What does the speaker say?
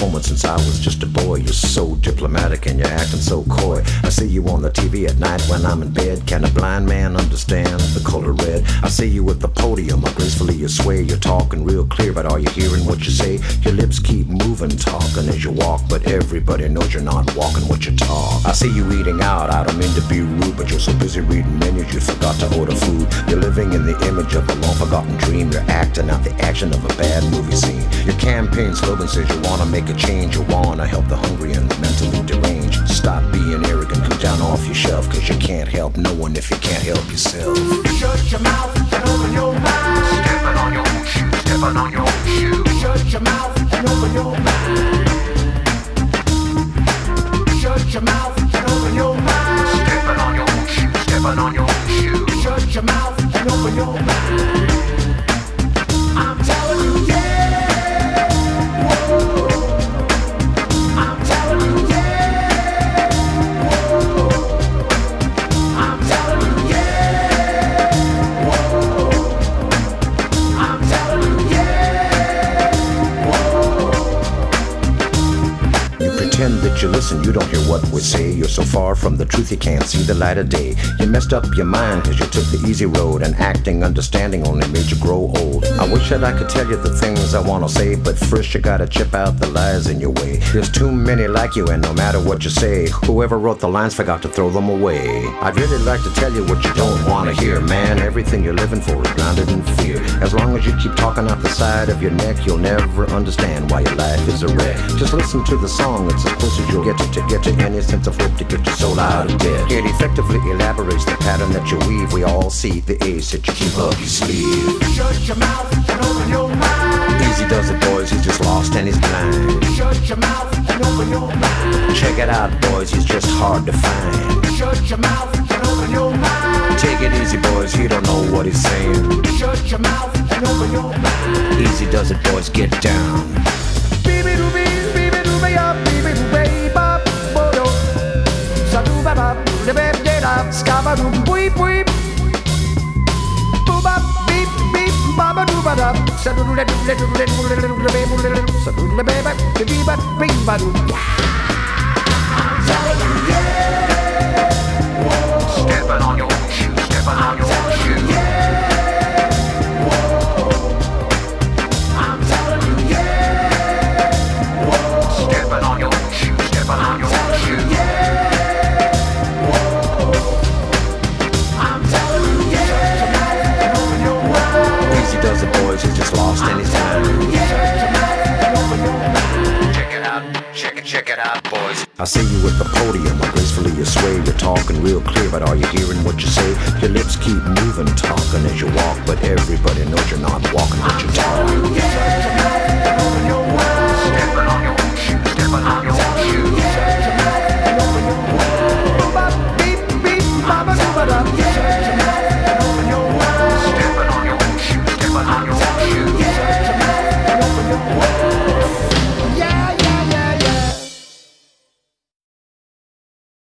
moment since I was just a boy. You're so diplomatic and you're acting so coy. I see you on the TV at night when I'm in bed. Can a blind man understand the color red? I see you at the podium, how gracefully you sway. You're talking real clear, but are you hearing what you say? Your lips keep moving, talking as you walk, but everybody knows you're not walking what you talk. I see you eating out, I don't mean to be rude, but you're so busy reading menus you forgot to order food. You're living in the image of a long-forgotten dream. You're acting out the action of a bad movie scene. Your campaign slogan says you wanna make a change. You wanna help the hungry and the mentally deranged. Stop being arrogant, come down off your shelf, cause you can't help no one if you can't help yourself. Shut your mouth and open your mind. Stepping on your own shoes, stepping on your own shoes. Shut your mouth and open your mind. Shut your mouth and open your mind. Stepping on your own shoes, stepping on your own shoes. Shut your mouth and open your mind. I'm telling you, yeah. Whoa. I'm telling you, yeah. Whoa. I'm telling you, yeah. Whoa. I'm telling you, yeah. Whoa. You pretend that you listen, you don't hear what we say. You're so far from the truth you can't see the light of day. You messed up your mind cause you took the easy road, and acting understanding only made you grow old. I wish that I could tell you the things I wanna say, but first you gotta chip out the lies in your way. There's too many like you, and no matter what you say, whoever wrote the lines forgot to throw them away. I'd really like to tell you what you don't wanna hear, man. Everything you're living for is grounded in fear. As long as you keep talking out the side of your neck, you'll never understand why your life is a wreck. Just listen to the song, it's as close as you'll get to any sense of hope to get your soul out of bed. It effectively elaborates the pattern that you weave. We all see the ace that you keep up your sleeve. Shut your mouth and open your mind. Easy does it, boys, he's just lost and he's blind. Shut your mouth and open your mind. Check it out, boys, he's just hard to find. Shut your mouth and open your mind. Take it easy, boys, he don't know what he's saying. Shut your mouth and open your mind. Easy does it, boys, get down. Stepping on your own shoes, stepping on your own shoes. Stepping on your own shoes, stepping on your own shoes. Easy does it, boys, he's just lost and he's blind. Check it out, boys. I see you at the podium, how gracefully you sway. You're talking real clear, but are you hearing what you say? Your lips keep moving, talking as you walk, but everybody knows you're not walking what you talk.